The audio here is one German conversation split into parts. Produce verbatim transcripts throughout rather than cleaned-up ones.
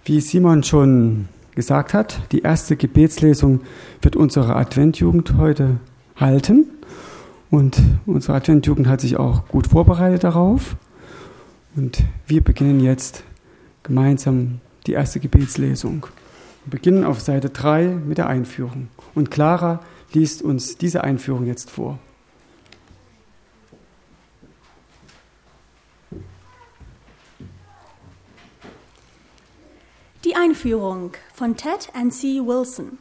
Wie Simon schon gesagt hat, die erste Gebetslesung wird unsere Adventjugend heute halten. Und unsere Adventjugend hat sich auch gut vorbereitet darauf. Und wir beginnen jetzt gemeinsam die erste Gebetslesung. Wir beginnen auf Seite drei mit der Einführung. Und Clara liest uns diese Einführung jetzt vor. Die Einführung von Ted and C. Wilson.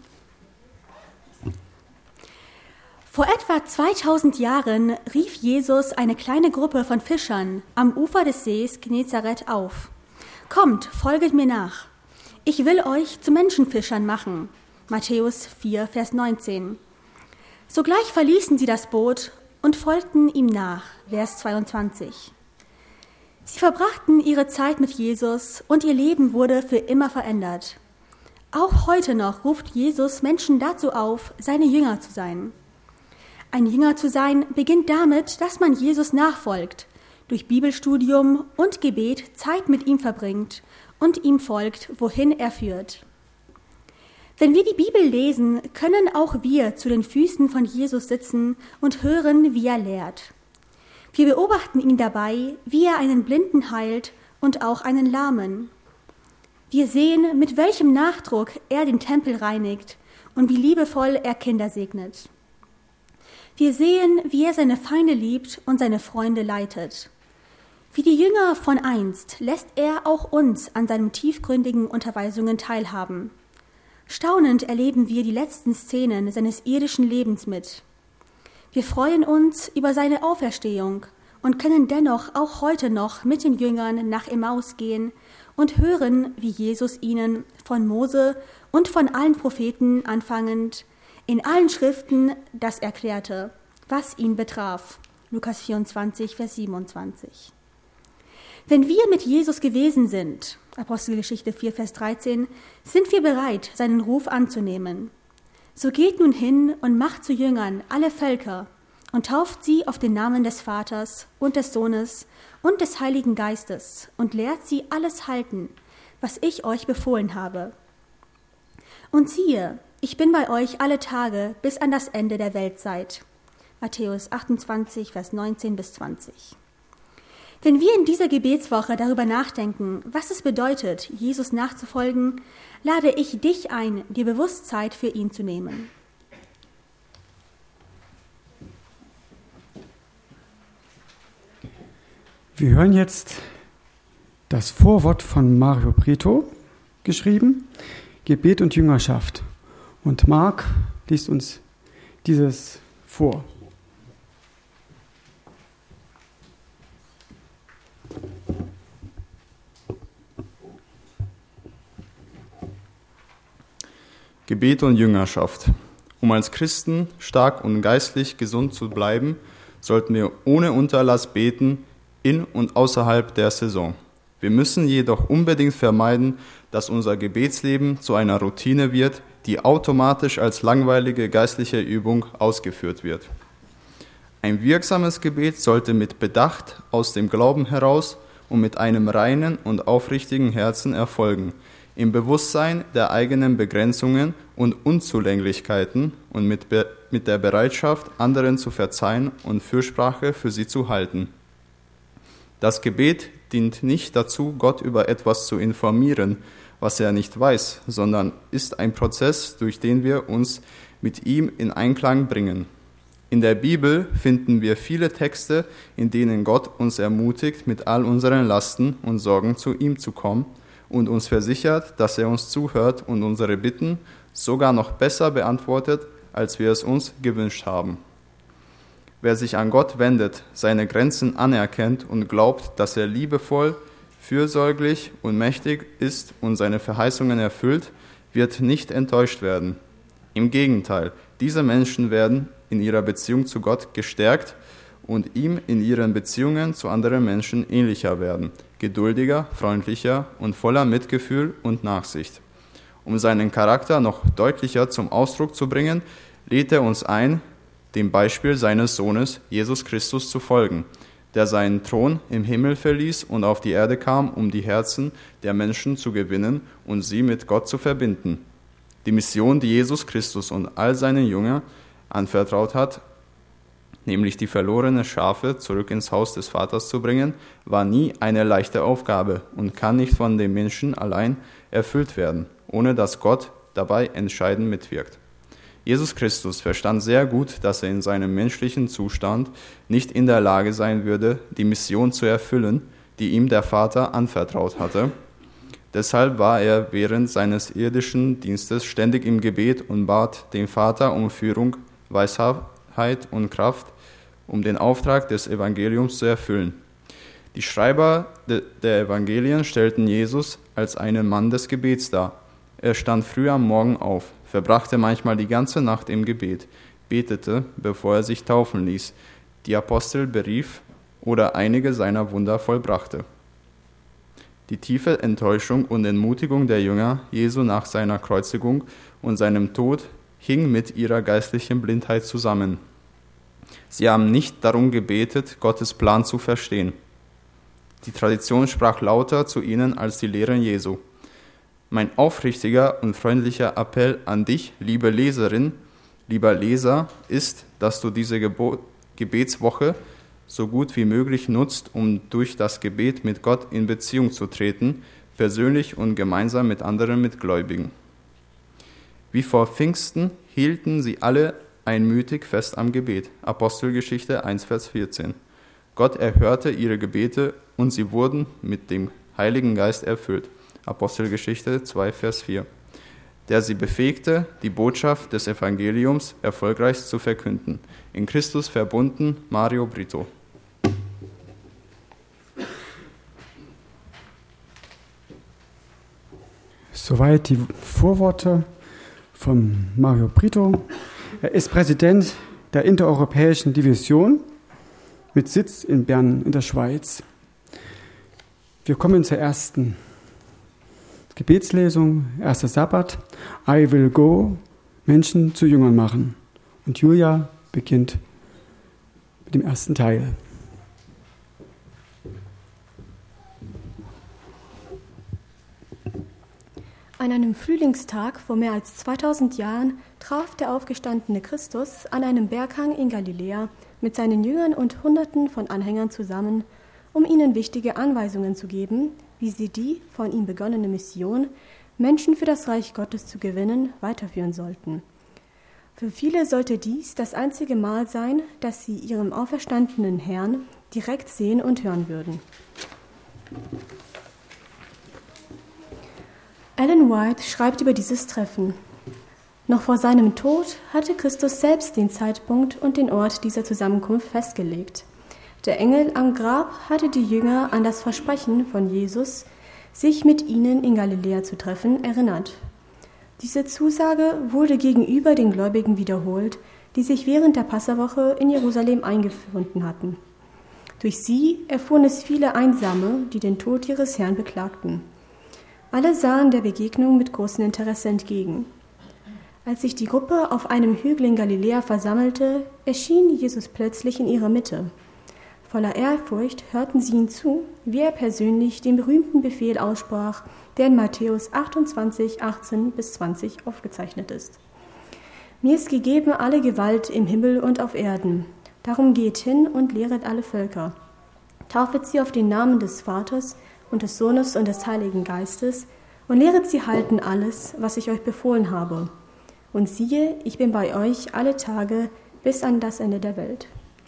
Vor etwa zweitausend Jahren rief Jesus eine kleine Gruppe von Fischern am Ufer des Sees Genezareth auf. Kommt, folget mir nach. Ich will euch zu Menschenfischern machen. Matthäus vier, Vers neunzehn. Sogleich verließen sie das Boot und folgten ihm nach. Vers zweiundzwanzig. Sie verbrachten ihre Zeit mit Jesus und ihr Leben wurde für immer verändert. Auch heute noch ruft Jesus Menschen dazu auf, seine Jünger zu sein. Ein Jünger zu sein beginnt damit, dass man Jesus nachfolgt, durch Bibelstudium und Gebet Zeit mit ihm verbringt und ihm folgt, wohin er führt. Wenn wir die Bibel lesen, können auch wir zu den Füßen von Jesus sitzen und hören, wie er lehrt. Wir beobachten ihn dabei, wie er einen Blinden heilt und auch einen Lahmen. Wir sehen, mit welchem Nachdruck er den Tempel reinigt und wie liebevoll er Kinder segnet. Wir sehen, wie er seine Feinde liebt und seine Freunde leitet. Wie die Jünger von einst lässt er auch uns an seinen tiefgründigen Unterweisungen teilhaben. Staunend erleben wir die letzten Szenen seines irdischen Lebens mit. Wir freuen uns über seine Auferstehung und können dennoch auch heute noch mit den Jüngern nach Emmaus gehen und hören, wie Jesus ihnen von Mose und von allen Propheten anfangend in allen Schriften das erklärte, was ihn betraf. Lukas vierundzwanzig, Vers siebenundzwanzig. Wenn wir mit Jesus gewesen sind, Apostelgeschichte vier, Vers dreizehn, sind wir bereit, seinen Ruf anzunehmen. So geht nun hin und macht zu Jüngern alle Völker und tauft sie auf den Namen des Vaters und des Sohnes und des Heiligen Geistes und lehrt sie alles halten, was ich euch befohlen habe. Und siehe, ich bin bei euch alle Tage bis an das Ende der Weltzeit. Matthäus achtundzwanzig, Vers neunzehn bis zwanzig. Wenn wir in dieser Gebetswoche darüber nachdenken, was es bedeutet, Jesus nachzufolgen, lade ich dich ein, dir bewusst Zeit für ihn zu nehmen. Wir hören jetzt das Vorwort von Mario Brito, geschrieben, Gebet und Jüngerschaft. Und Marc liest uns dieses vor. Gebet und Jüngerschaft. Um als Christen stark und geistlich gesund zu bleiben, sollten wir ohne Unterlass beten, in und außerhalb der Saison. Wir müssen jedoch unbedingt vermeiden, dass unser Gebetsleben zu einer Routine wird, die automatisch als langweilige geistliche Übung ausgeführt wird. Ein wirksames Gebet sollte mit Bedacht aus dem Glauben heraus und mit einem reinen und aufrichtigen Herzen erfolgen, im Bewusstsein der eigenen Begrenzungen und Unzulänglichkeiten und mit, Be- mit der Bereitschaft, anderen zu verzeihen und Fürsprache für sie zu halten. Das Gebet dient nicht dazu, Gott über etwas zu informieren, was er nicht weiß, sondern ist ein Prozess, durch den wir uns mit ihm in Einklang bringen. In der Bibel finden wir viele Texte, in denen Gott uns ermutigt, mit all unseren Lasten und Sorgen zu ihm zu kommen und uns versichert, dass er uns zuhört und unsere Bitten sogar noch besser beantwortet, als wir es uns gewünscht haben. Wer sich an Gott wendet, seine Grenzen anerkennt und glaubt, dass er liebevoll, fürsorglich und mächtig ist und seine Verheißungen erfüllt, wird nicht enttäuscht werden. Im Gegenteil, diese Menschen werden in ihrer Beziehung zu Gott gestärkt und ihm in ihren Beziehungen zu anderen Menschen ähnlicher werden, geduldiger, freundlicher und voller Mitgefühl und Nachsicht. Um seinen Charakter noch deutlicher zum Ausdruck zu bringen, lädt er uns ein, dem Beispiel seines Sohnes Jesus Christus zu folgen, der seinen Thron im Himmel verließ und auf die Erde kam, um die Herzen der Menschen zu gewinnen und sie mit Gott zu verbinden. Die Mission, die Jesus Christus und all seinen Jüngern anvertraut hat, nämlich die verlorenen Schafe zurück ins Haus des Vaters zu bringen, war nie eine leichte Aufgabe und kann nicht von den Menschen allein erfüllt werden, ohne dass Gott dabei entscheidend mitwirkt. Jesus Christus verstand sehr gut, dass er in seinem menschlichen Zustand nicht in der Lage sein würde, die Mission zu erfüllen, die ihm der Vater anvertraut hatte. Deshalb war er während seines irdischen Dienstes ständig im Gebet und bat den Vater um Führung, Weisheit und Kraft, um den Auftrag des Evangeliums zu erfüllen. Die Schreiber der Evangelien stellten Jesus als einen Mann des Gebets dar. Er stand früh am Morgen auf, verbrachte manchmal die ganze Nacht im Gebet, betete, bevor er sich taufen ließ, die Apostel berief oder einige seiner Wunder vollbrachte. Die tiefe Enttäuschung und Entmutigung der Jünger Jesu nach seiner Kreuzigung und seinem Tod hing mit ihrer geistlichen Blindheit zusammen. Sie haben nicht darum gebetet, Gottes Plan zu verstehen. Die Tradition sprach lauter zu ihnen als die Lehren Jesu. Mein aufrichtiger und freundlicher Appell an dich, liebe Leserin, lieber Leser, ist, dass du diese Gebo- Gebetswoche so gut wie möglich nutzt, um durch das Gebet mit Gott in Beziehung zu treten, persönlich und gemeinsam mit anderen Mitgläubigen. Wie vor Pfingsten hielten sie alle einmütig fest am Gebet. Apostelgeschichte eins, Vers vierzehn. Gott erhörte ihre Gebete und sie wurden mit dem Heiligen Geist erfüllt. Apostelgeschichte zwei, Vers vier. Der sie befähigte, die Botschaft des Evangeliums erfolgreich zu verkünden. In Christus verbunden, Mario Brito. Soweit die Vorworte von Mario Brito. Er ist Präsident der Intereuropäischen Division mit Sitz in Bern in der Schweiz. Wir kommen zur ersten Gebetslesung, erster Sabbat. I will go, Menschen zu Jüngern machen. Und Julia beginnt mit dem ersten Teil. An einem Frühlingstag vor mehr als zweitausend Jahren traf der aufgestandene Christus an einem Berghang in Galiläa mit seinen Jüngern und Hunderten von Anhängern zusammen, um ihnen wichtige Anweisungen zu geben, wie sie die von ihm begonnene Mission, Menschen für das Reich Gottes zu gewinnen, weiterführen sollten. Für viele sollte dies das einzige Mal sein, dass sie ihrem auferstandenen Herrn direkt sehen und hören würden. Ellen White schreibt über dieses Treffen: Noch vor seinem Tod hatte Christus selbst den Zeitpunkt und den Ort dieser Zusammenkunft festgelegt. Der Engel am Grab hatte die Jünger an das Versprechen von Jesus, sich mit ihnen in Galiläa zu treffen, erinnert. Diese Zusage wurde gegenüber den Gläubigen wiederholt, die sich während der Passawoche in Jerusalem eingefunden hatten. Durch sie erfuhren es viele Einsame, die den Tod ihres Herrn beklagten. Alle sahen der Begegnung mit großem Interesse entgegen. Als sich die Gruppe auf einem Hügel in Galiläa versammelte, erschien Jesus plötzlich in ihrer Mitte. Voller Ehrfurcht hörten sie ihm zu, wie er persönlich den berühmten Befehl aussprach, der in Matthäus achtundzwanzig, achtzehn bis zwanzig aufgezeichnet ist. Mir ist gegeben alle Gewalt im Himmel und auf Erden. Darum geht hin und lehret alle Völker. Taufet sie auf den Namen des Vaters und des Sohnes und des Heiligen Geistes und lehret sie halten alles, was ich euch befohlen habe. Und siehe, ich bin bei euch alle Tage bis an das Ende der Welt.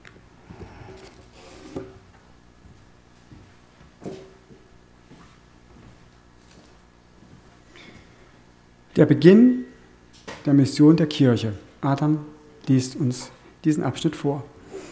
Der Beginn der Mission der Kirche. Adam liest uns diesen Abschnitt vor.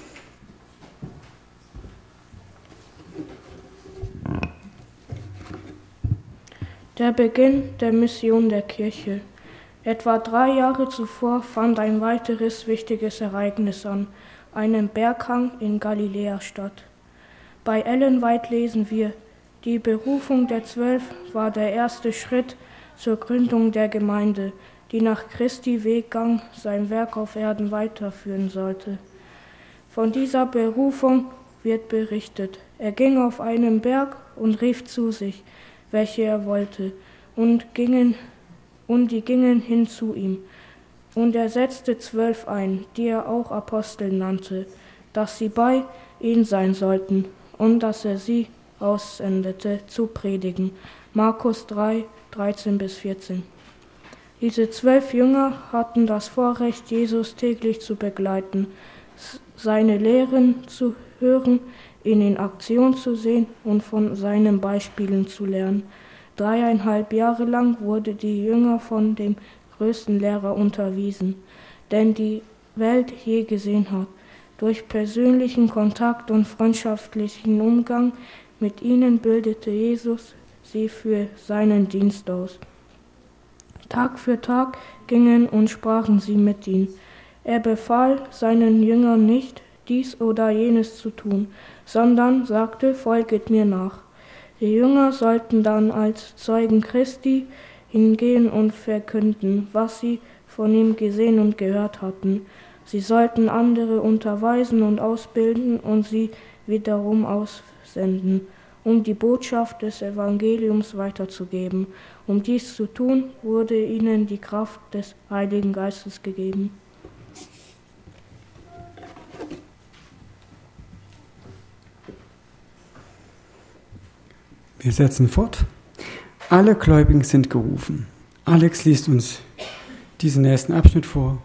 Der Beginn der Mission der Kirche. Etwa drei Jahre zuvor fand ein weiteres wichtiges Ereignis an einem Berghang in Galiläa statt. Bei Ellen White lesen wir: Die Berufung der Zwölf war der erste Schritt zur Gründung der Gemeinde, die nach Christi Weggang sein Werk auf Erden weiterführen sollte. Von dieser Berufung wird berichtet. Er ging auf einen Berg und rief zu sich, welche er wollte, und, gingen, und die gingen hin zu ihm. Und er setzte zwölf ein, die er auch Apostel nannte, dass sie bei ihm sein sollten und dass er sie aussendete zu predigen. Markus drei, dreizehn bis vierzehn. Diese zwölf Jünger hatten das Vorrecht, Jesus täglich zu begleiten, seine Lehren zu hören, ihn in Aktion zu sehen und von seinen Beispielen zu lernen. Dreieinhalb Jahre lang wurde die Jünger von dem größten Lehrer unterwiesen, den die Welt je gesehen hat. Durch persönlichen Kontakt und freundschaftlichen Umgang mit ihnen bildete Jesus sie für seinen Dienst aus. Tag für Tag gingen und sprachen sie mit ihm. Er befahl seinen Jüngern nicht, dies oder jenes zu tun, sondern sagte, folget mir nach. Die Jünger sollten dann als Zeugen Christi hingehen und verkünden, was sie von ihm gesehen und gehört hatten. Sie sollten andere unterweisen und ausbilden und sie wiederum aussenden, um die Botschaft des Evangeliums weiterzugeben. Um dies zu tun, wurde ihnen die Kraft des Heiligen Geistes gegeben. Wir setzen fort. Alle Gläubigen sind gerufen. Alex liest uns diesen nächsten Abschnitt vor.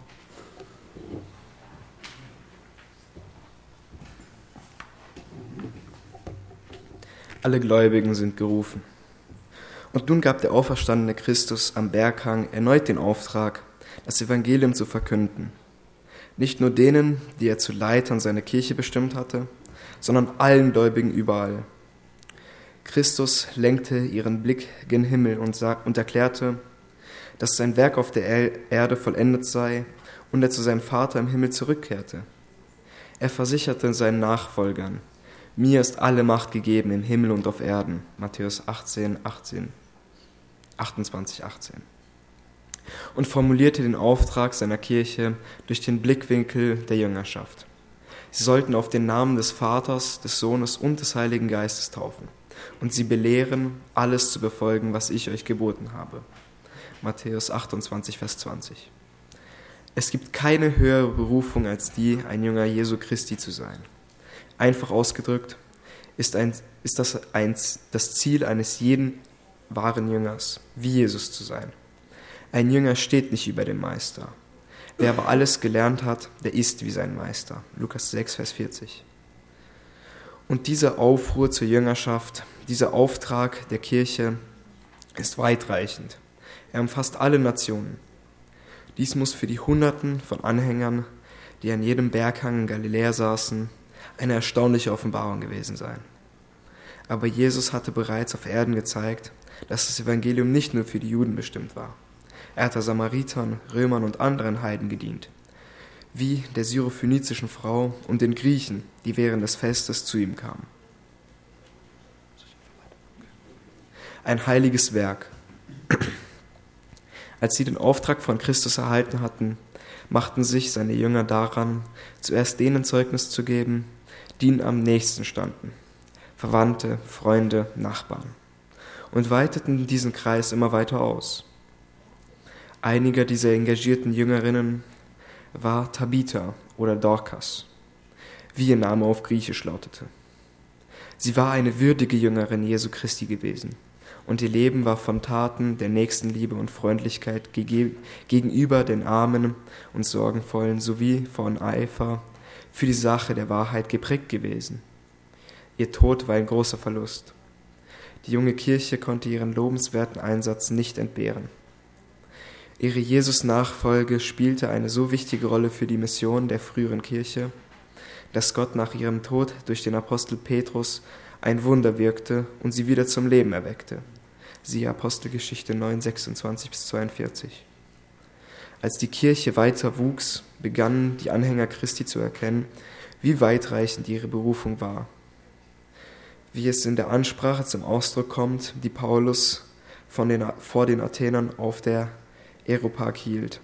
Alle Gläubigen sind gerufen. Und nun gab der auferstandene Christus am Berghang erneut den Auftrag, das Evangelium zu verkünden. Nicht nur denen, die er zu Leitern seiner Kirche bestimmt hatte, sondern allen Gläubigen überall. Christus lenkte ihren Blick gen Himmel und, sag, und erklärte, dass sein Werk auf der Erde vollendet sei und er zu seinem Vater im Himmel zurückkehrte. Er versicherte seinen Nachfolgern, mir ist alle Macht gegeben im Himmel und auf Erden. Matthäus achtzehn, achtzehn, achtundzwanzig, achtzehn. Und formulierte den Auftrag seiner Kirche durch den Blickwinkel der Jüngerschaft. Sie sollten auf den Namen des Vaters, des Sohnes und des Heiligen Geistes taufen und sie belehren, alles zu befolgen, was ich euch geboten habe. Matthäus achtundzwanzig, Vers zwanzig. Es gibt keine höhere Berufung als die, ein Jünger Jesu Christi zu sein. Einfach ausgedrückt ist, ein, ist das ein, das Ziel eines jeden wahren Jüngers, wie Jesus zu sein. Ein Jünger steht nicht über dem Meister. Wer aber alles gelernt hat, der ist wie sein Meister. Lukas sechs, Vers vierzig. Und dieser Aufruhr zur Jüngerschaft, dieser Auftrag der Kirche ist weitreichend. Er umfasst alle Nationen. Dies muss für die Hunderten von Anhängern, die an jedem Berghang in Galiläa saßen, eine erstaunliche Offenbarung gewesen sein. Aber Jesus hatte bereits auf Erden gezeigt, dass das Evangelium nicht nur für die Juden bestimmt war. Er hatte Samaritern, Römern und anderen Heiden gedient, wie der syrophönizischen Frau und den Griechen, die während des Festes zu ihm kamen. Ein heiliges Werk. Als sie den Auftrag von Christus erhalten hatten, machten sich seine Jünger daran, zuerst denen Zeugnis zu geben, die ihnen am nächsten standen, Verwandte, Freunde, Nachbarn, und weiteten diesen Kreis immer weiter aus. Einige dieser engagierten Jüngerinnen war Tabitha oder Dorkas, wie ihr Name auf Griechisch lautete. Sie war eine würdige Jüngerin Jesu Christi gewesen, und ihr Leben war von Taten der Nächstenliebe und Freundlichkeit gegenüber den Armen und Sorgenvollen sowie von Eifer für die Sache der Wahrheit geprägt gewesen. Ihr Tod war ein großer Verlust. Die junge Kirche konnte ihren lobenswerten Einsatz nicht entbehren. Ihre Jesus-Nachfolge spielte eine so wichtige Rolle für die Mission der früheren Kirche, dass Gott nach ihrem Tod durch den Apostel Petrus ein Wunder wirkte und sie wieder zum Leben erweckte. Siehe Apostelgeschichte neun, sechsundzwanzig bis zweiundvierzig. Als die Kirche weiter wuchs, begannen die Anhänger Christi zu erkennen, wie weitreichend ihre Berufung war. Wie es in der Ansprache zum Ausdruck kommt, die Paulus von den, vor den Athenern auf der Areopag hielt.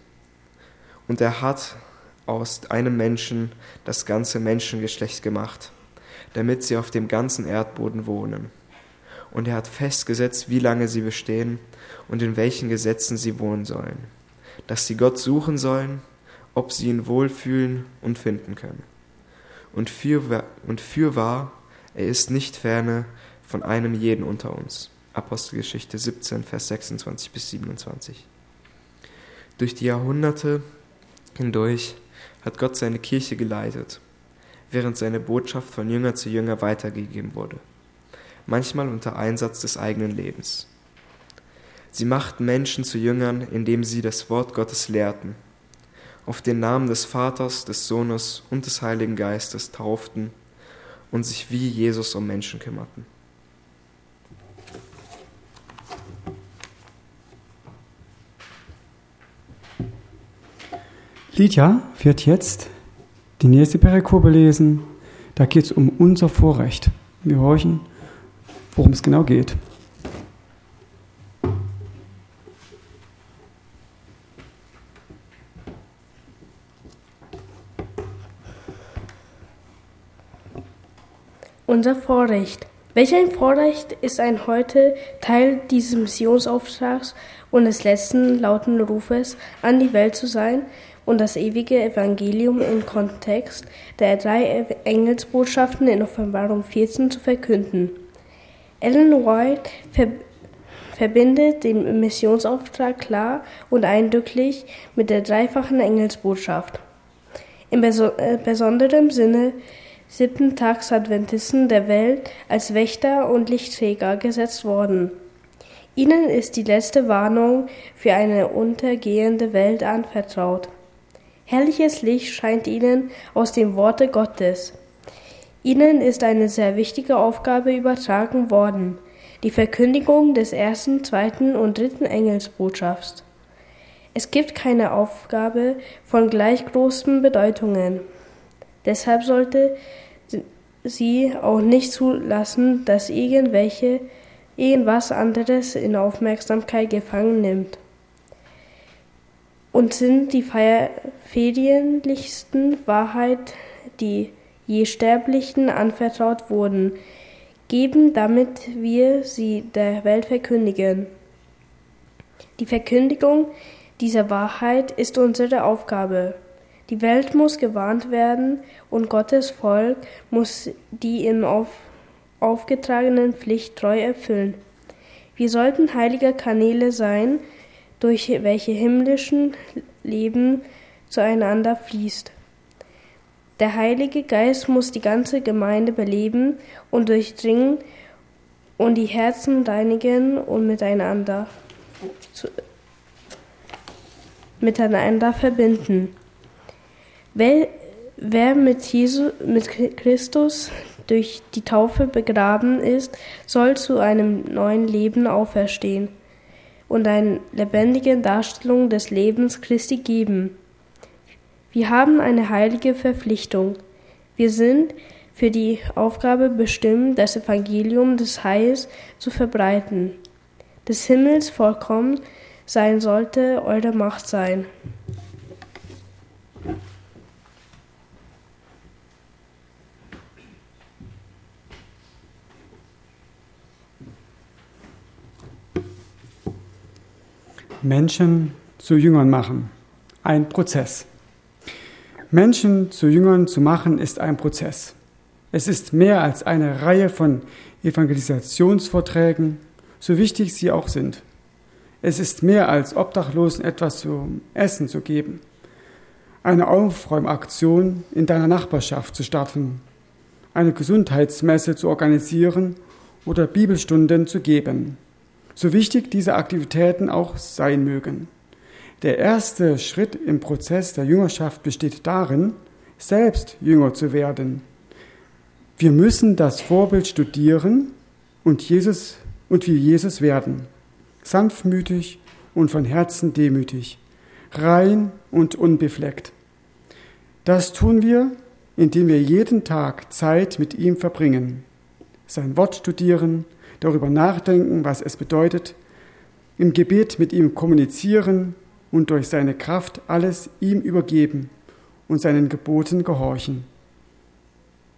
Und er hat aus einem Menschen das ganze Menschengeschlecht gemacht, damit sie auf dem ganzen Erdboden wohnen. Und er hat festgesetzt, wie lange sie bestehen und in welchen Gesetzen sie wohnen sollen, dass sie Gott suchen sollen, ob sie ihn wohlfühlen und finden können. Und für, und fürwahr, er ist nicht ferne von einem jeden unter uns. Apostelgeschichte siebzehn, Vers sechsundzwanzig bis siebenundzwanzig. Durch die Jahrhunderte hindurch hat Gott seine Kirche geleitet, während seine Botschaft von Jünger zu Jünger weitergegeben wurde, manchmal unter Einsatz des eigenen Lebens. Sie machten Menschen zu Jüngern, indem sie das Wort Gottes lehrten, auf den Namen des Vaters, des Sohnes und des Heiligen Geistes tauften und sich wie Jesus um Menschen kümmerten. Lydia wird jetzt die nächste Perikope lesen. Da geht es um unser Vorrecht. Wir horchen, worum es genau geht. Unser Vorrecht. Welch ein Vorrecht ist ein heute Teil dieses Missionsauftrags und des letzten lauten Rufes an die Welt zu sein und das ewige Evangelium im Kontext der drei Engelsbotschaften in Offenbarung vierzehn zu verkünden. Ellen White ver- verbindet den Missionsauftrag klar und eindrücklich mit der dreifachen Engelsbotschaft. Im beso- äh, besonderen Sinne Siebten-Tags-Adventisten der Welt als Wächter und Lichtträger gesetzt worden. Ihnen ist die letzte Warnung für eine untergehende Welt anvertraut. Herrliches Licht scheint ihnen aus dem Worte Gottes. Ihnen ist eine sehr wichtige Aufgabe übertragen worden, die Verkündigung des ersten, zweiten und dritten Engelsbotschafts. Es gibt keine Aufgabe von gleich großen Bedeutungen. Deshalb sollte sie auch nicht zulassen, dass irgendwelche, irgendwas anderes in Aufmerksamkeit gefangen nimmt. Und sind die ferienlichsten Wahrheit, die je Sterblichen anvertraut wurden, geben, damit wir sie der Welt verkündigen. Die Verkündigung dieser Wahrheit ist unsere Aufgabe. Die Welt muss gewarnt werden und Gottes Volk muss die ihm auf, aufgetragenen Pflicht treu erfüllen. Wir sollten heilige Kanäle sein, durch welche himmlischen Leben zueinander fließt. Der Heilige Geist muss die ganze Gemeinde beleben und durchdringen und die Herzen reinigen und miteinander, zu, miteinander verbinden. Wer, wer mit, Jesu, mit Christus durch die Taufe begraben ist, soll zu einem neuen Leben auferstehen und eine lebendige Darstellung des Lebens Christi geben. Wir haben eine heilige Verpflichtung. Wir sind für die Aufgabe bestimmt, das Evangelium des Heils zu verbreiten. Des Himmels vollkommen sein sollte eure Macht sein. Menschen zu Jüngern machen. Ein Prozess. Menschen zu Jüngern zu machen ist ein Prozess. Es ist mehr als eine Reihe von Evangelisationsvorträgen, so wichtig sie auch sind. Es ist mehr als Obdachlosen etwas zum Essen zu geben, eine Aufräumaktion in deiner Nachbarschaft zu starten, eine Gesundheitsmesse zu organisieren oder Bibelstunden zu geben. So wichtig diese Aktivitäten auch sein mögen. Der erste Schritt im Prozess der Jüngerschaft besteht darin, selbst Jünger zu werden. Wir müssen das Vorbild studieren und, Jesus, und wie Jesus werden. Sanftmütig und von Herzen demütig, rein und unbefleckt. Das tun wir, indem wir jeden Tag Zeit mit ihm verbringen, sein Wort studieren, darüber nachdenken, was es bedeutet, im Gebet mit ihm kommunizieren und durch seine Kraft alles ihm übergeben und seinen Geboten gehorchen.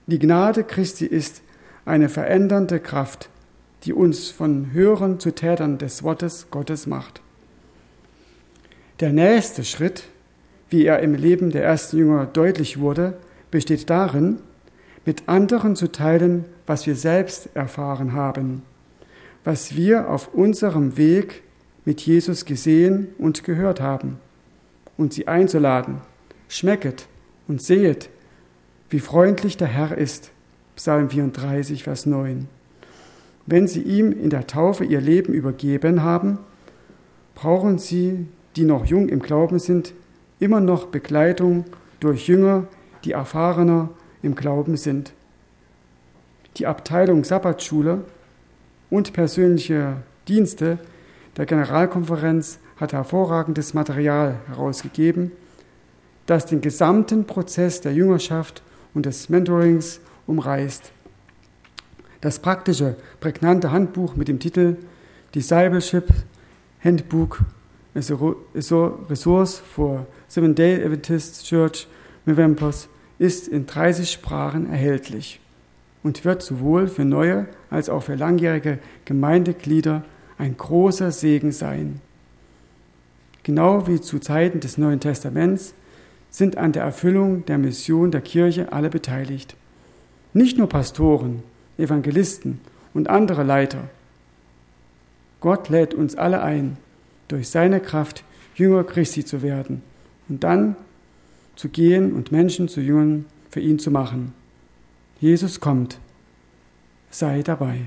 Die Gnade Christi ist eine verändernde Kraft, die uns von Hörern zu Tätern des Wortes Gottes macht. Der nächste Schritt, wie er im Leben der ersten Jünger deutlich wurde, besteht darin, mit anderen zu teilen, was wir selbst erfahren haben, was wir auf unserem Weg mit Jesus gesehen und gehört haben, und sie einzuladen: Schmecket und sehet, wie freundlich der Herr ist. Psalm vierunddreißig, Vers neun. Wenn sie ihm in der Taufe ihr Leben übergeben haben, brauchen sie, die noch jung im Glauben sind, immer noch Begleitung durch Jünger, die erfahrener im Glauben sind. Die Abteilung Sabbatschule und persönliche Dienste der Generalkonferenz hat hervorragendes Material herausgegeben, das den gesamten Prozess der Jüngerschaft und des Mentorings umreißt. Das praktische, prägnante Handbuch mit dem Titel Discipleship Handbook as a Resource for Seventh-day Adventist Church Members ist in dreißig Sprachen erhältlich und wird sowohl für neue als auch für langjährige Gemeindeglieder ein großer Segen sein. Genau wie zu Zeiten des Neuen Testaments sind an der Erfüllung der Mission der Kirche alle beteiligt. Nicht nur Pastoren, Evangelisten und andere Leiter. Gott lädt uns alle ein, durch seine Kraft Jünger Christi zu werden und dann zu gehen und Menschen zu Jüngern für ihn zu machen. Jesus kommt. Sei dabei.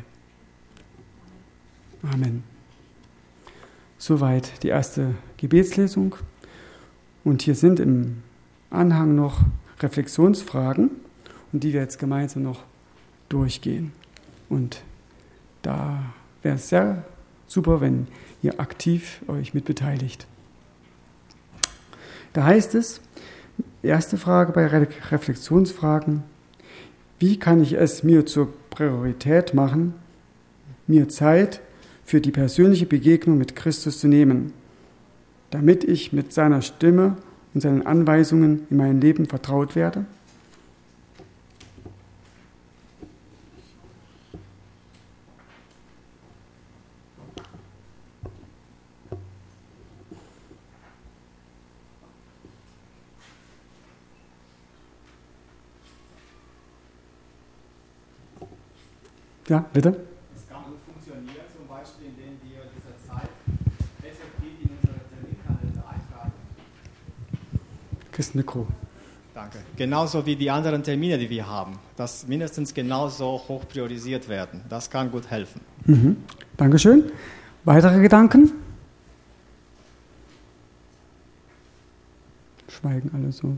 Amen. Soweit die erste Gebetslesung. Und hier sind im Anhang noch Reflexionsfragen, und die wir jetzt gemeinsam noch durchgehen. Und da wäre es sehr super, wenn ihr aktiv euch mit beteiligt. Da heißt es, erste Frage bei Reflexionsfragen: Wie kann ich es mir zur Priorität machen, mir Zeit für die persönliche Begegnung mit Christus zu nehmen, damit ich mit seiner Stimme und seinen Anweisungen in meinem Leben vertraut werde? Ja, bitte? Das kann gut funktionieren, zum Beispiel, indem wir diese Zeit effektiv in unsere Terminkalender eintragen. Kriegst ein Mikro. Danke. Genauso wie die anderen Termine, die wir haben, dass mindestens genauso hoch priorisiert werden. Das kann gut helfen. Mhm. Dankeschön. Weitere Gedanken? Schweigen alle so.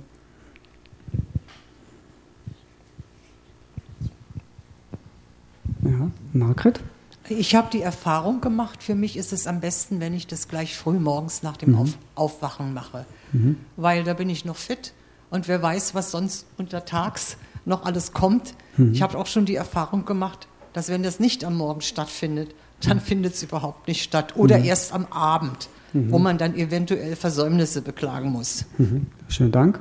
Ja, Margret? Ich habe die Erfahrung gemacht, für mich ist es am besten, wenn ich das gleich früh morgens nach dem mhm. Auf, Aufwachen mache, mhm. weil da bin ich noch fit und wer weiß, was sonst untertags noch alles kommt. Mhm. Ich habe auch schon die Erfahrung gemacht, dass wenn das nicht am Morgen stattfindet, dann mhm. findet es überhaupt nicht statt oder mhm. erst am Abend, mhm. wo man dann eventuell Versäumnisse beklagen muss. Mhm. Schönen Dank.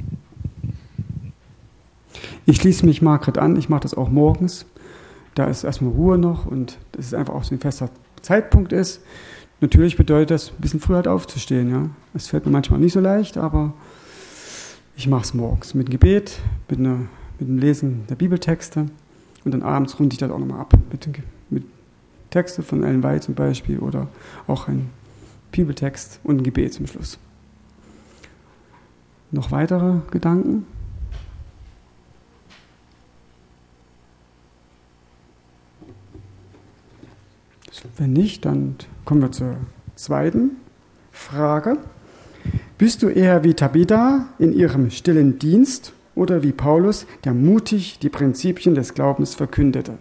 Ich schließe mich Margret an, ich mache das auch morgens. Da ist erstmal Ruhe noch und das ist einfach auch so ein fester Zeitpunkt ist. Natürlich bedeutet das, ein bisschen früher halt aufzustehen. Ja. Es fällt mir manchmal nicht so leicht, aber ich mache es morgens mit dem Gebet, mit, einer, mit dem Lesen der Bibeltexte und dann abends runde ich das auch nochmal ab mit, mit Texte von Ellen White zum Beispiel oder auch ein Bibeltext und ein Gebet zum Schluss. Noch weitere Gedanken? Wenn nicht, dann kommen wir zur zweiten Frage. Bist du eher wie Tabitha in ihrem stillen Dienst oder wie Paulus, der mutig die Prinzipien des Glaubens verkündete?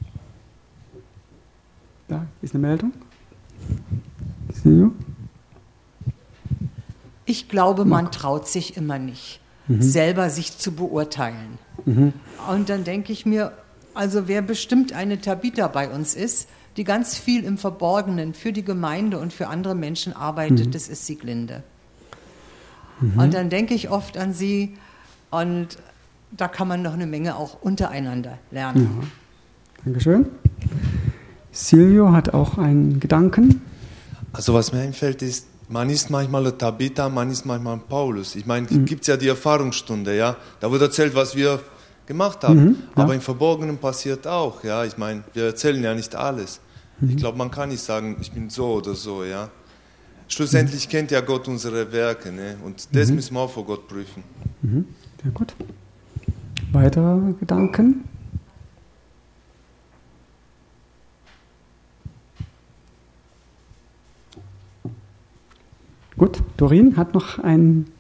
Da ist eine Meldung. Senor? ich glaube, man traut sich immer nicht, mhm. selber sich zu beurteilen. Mhm. Und dann denke ich mir, also wer bestimmt eine Tabitha bei uns ist, die ganz viel im Verborgenen für die Gemeinde und für andere Menschen arbeitet, mhm. das ist Sieglinde. Mhm. Und dann denke ich oft an sie und da kann man noch eine Menge auch untereinander lernen. Ja. Dankeschön. Silvio hat auch einen Gedanken. Also was mir einfällt ist, man ist manchmal ein Tabitha, man ist manchmal ein Paulus. Ich meine, mhm. gibt es ja die Erfahrungsstunde, ja, da wird erzählt, was wir gemacht haben. Mhm, ja. Aber im Verborgenen passiert auch, ja. Ich meine, wir erzählen ja nicht alles. Mhm. Ich glaube, man kann nicht sagen, ich bin so oder so, ja. Schlussendlich mhm. kennt ja Gott unsere Werke, ne? Und das mhm. müssen wir auch vor Gott prüfen. Mhm. Sehr gut. Weitere Gedanken? Gut, Doreen hat noch einen.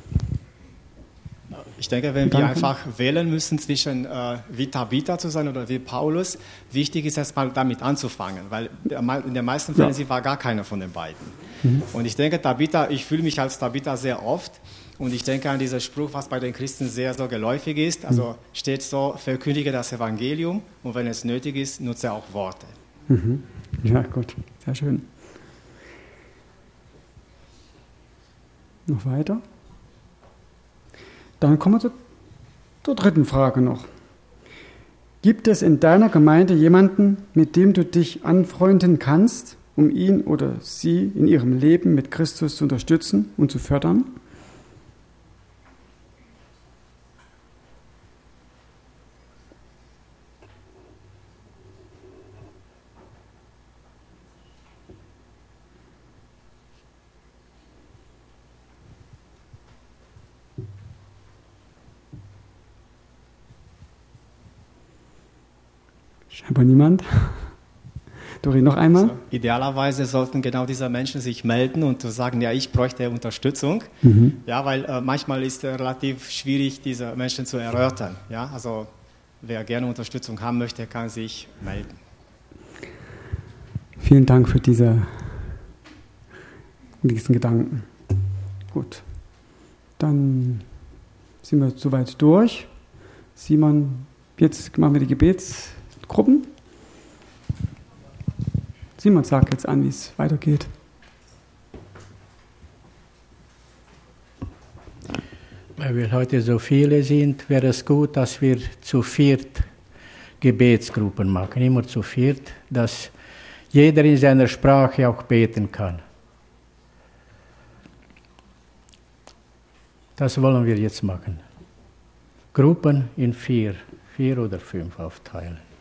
Ich denke, wenn wir einfach wählen müssen zwischen äh, wie Tabitha zu sein oder wie Paulus, wichtig ist erstmal damit anzufangen, weil in den meisten Fällen ja. sie war gar keiner von den beiden. Mhm. Und ich denke, Tabitha, ich fühle mich als Tabitha sehr oft und ich denke an diesen Spruch, was bei den Christen sehr so geläufig ist, also steht so, verkündige das Evangelium und wenn es nötig ist, nutze auch Worte. Mhm. Ja, gut, sehr schön. Noch weiter? Dann kommen wir zur, zur dritten Frage noch. Gibt es in deiner Gemeinde jemanden, mit dem du dich anfreunden kannst, um ihn oder sie in ihrem Leben mit Christus zu unterstützen und zu fördern? Scheinbar niemand. Dori, noch einmal? Also, idealerweise sollten genau diese Menschen sich melden und sagen, ja, ich bräuchte Unterstützung. Mhm. Ja, weil äh, manchmal ist es äh, relativ schwierig, diese Menschen zu erörtern. Ja, also wer gerne Unterstützung haben möchte, kann sich melden. Vielen Dank für diese, diesen Gedanken. Gut, dann sind wir soweit durch. Simon, jetzt machen wir die Gebetsgruppen. Simon sagt jetzt an, wie es weitergeht. Weil wir heute so viele sind, wäre es gut, dass wir zu viert Gebetsgruppen machen, immer zu viert, dass jeder in seiner Sprache auch beten kann. Das wollen wir jetzt machen. Gruppen in vier, vier oder fünf aufteilen.